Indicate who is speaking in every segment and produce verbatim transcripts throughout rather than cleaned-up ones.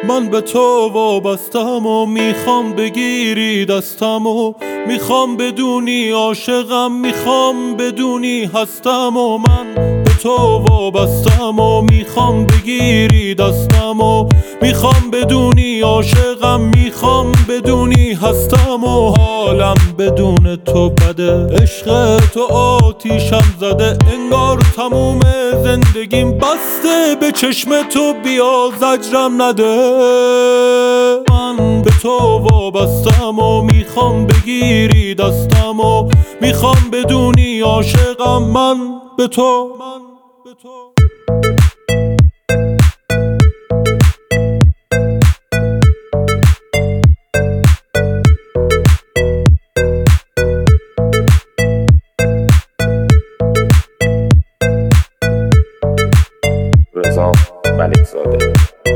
Speaker 1: من به تو وابستم و میخوام بگیری دستم و میخوام بدونی عاشقم، میخوام بدونی هستم و من به تو وابستم و میخوام بگیری دستم و میخوام بدونی عاشقم، میخوام بدونی هستم و حالم بدون تو بده. عشق تو آتیشم زده، انگار تموم زندگیم بسته به چشم تو، بیا زجرم نده. من به تو وابستم و میخوام بگیری دستم و میخوام بدونی عاشقم، من به تو من به تو
Speaker 2: رضا ملک زاده.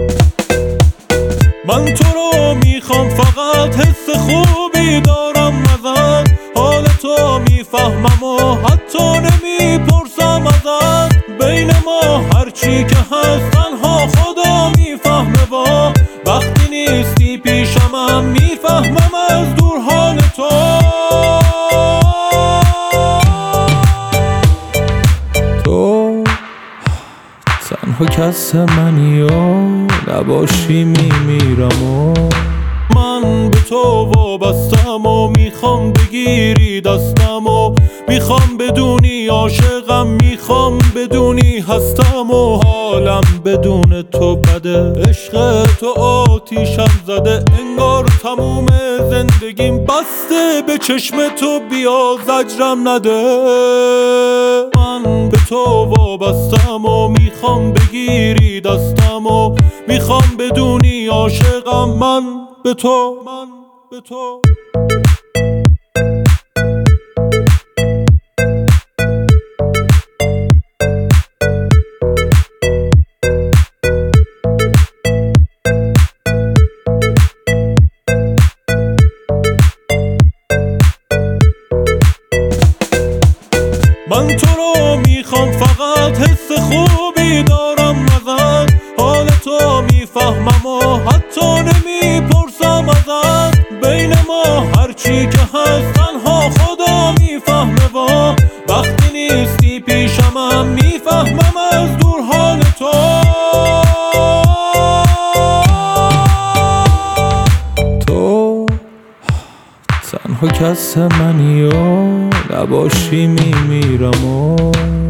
Speaker 1: من تو رو میخوام، فقط حس خوبی دارم ازت، حال تو میفهمم و حتی نمیپرسم ازت. بین ما هرچی که هست تنها خدا میفهمه، و وقتی نیستی پیشمم میفهمم از دور حال تو. تو تنها کس منی و نباشی میمیرم و من به تو وابستم و میخوام بگیری دستم و میخوام بدونی عاشقم، میخوام بدونی هستم و حالم بدون تو بده. عشق تو آتیشم زده، انگار تموم زندگیم بسته به چشم تو، بیا زجرم نده. من به تو وابستم و میخوام بگیری دستم و میخوام بدونی عاشقم، من به تو من به تو من تو رو میخوام، فقط حس خوبی دارم ازت، حال تو میفهمم و حتی نمیپرسم ازت. بین ما هرچی که هست تنها خدا میفهمه، و وقتی نیستی پیشمم میفهمم از دور حال تو. تو تنها کس منی و نباشی میمیرم و